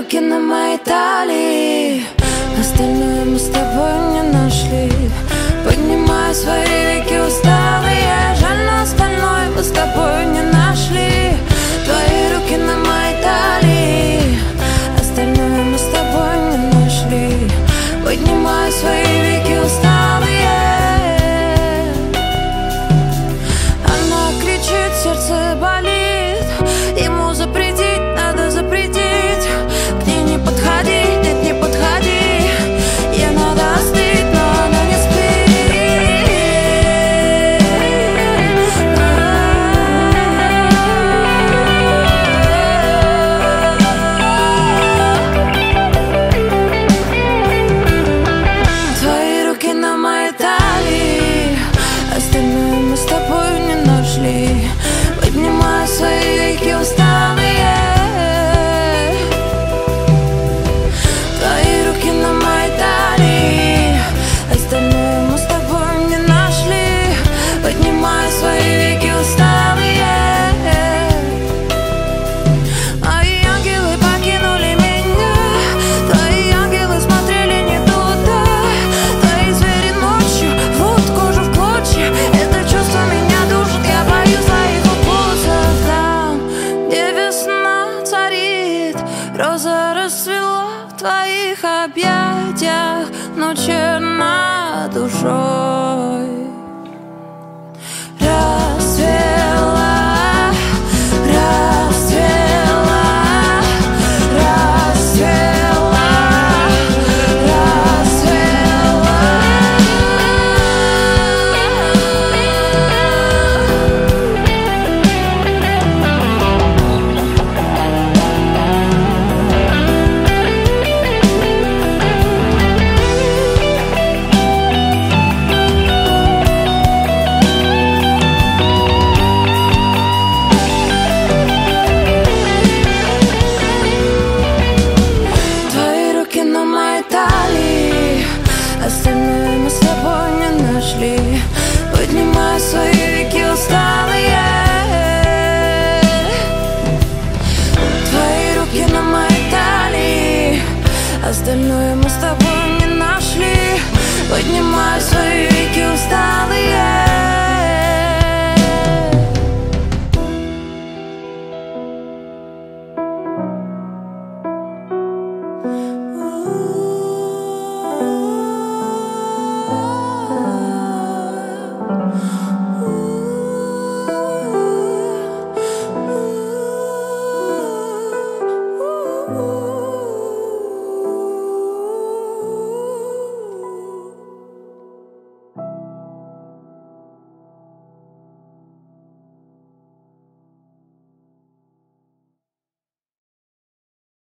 руки на моей талии, остальное мы с тобой не нашли. Поднимай свои веки усталые, жаль, но остальное мы с тобой не нашли. Твои руки на моей талии, остальное мы с тобой не нашли. Поднимай свои веки усталые. Она кричит, сердце болит, ему запретить, надо запретить. К ней не подходи, нет, не подходи. Ей надо остыть, но она не поднимай свои веки усталые. Твои руки на моей талии, остальное мы с тобой не нашли. Поднимай свои веки усталые. Мои ангелы покинули меня, твои ангелы смотрели не туда. Твои звери ночью рвут кожу в клочья. Это чувство меня душит, я боюсь своих укусов. Там, где весна царит, роза расцвела в твоих объятиях, но черна душой. Расцвела, расцвела, расцвела, расцвела. Остальное мы с тобой не нашли. Поднимай свои веки усталые. Твои руки на моей талии, остальное мы с тобой не нашли. Поднимай свои веки усталые.